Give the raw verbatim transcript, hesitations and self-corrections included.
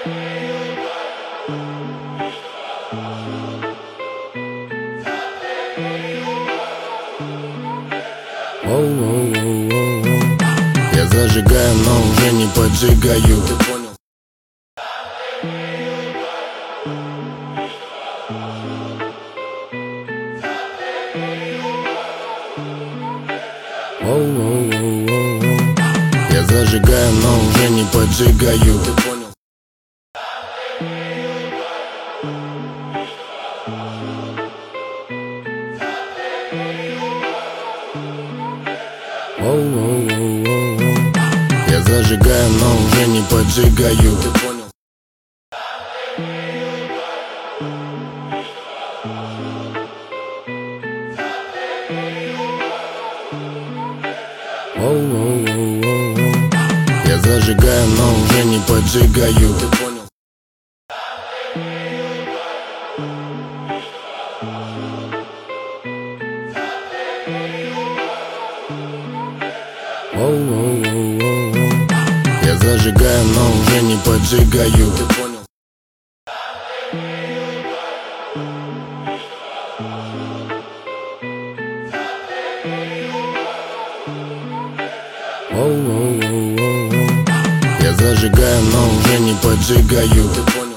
Оу-оу-оу-оу. Я зажигаю, но уже не поджигаю. Оу-оу-оу-оу. Я зажигаю, но уже не поджигаю. Оу-оу-оу-оу. Я зажигаю, но уже не поджигаю. Оу-оу-оу-оу. Я зажигаю, но уже не поджигаю. Оу-оу-оу-оу. Я зажигаю, но уже не поджигаю. Оу-оу-оу-оу. Я зажигаю, но уже не поджигаю.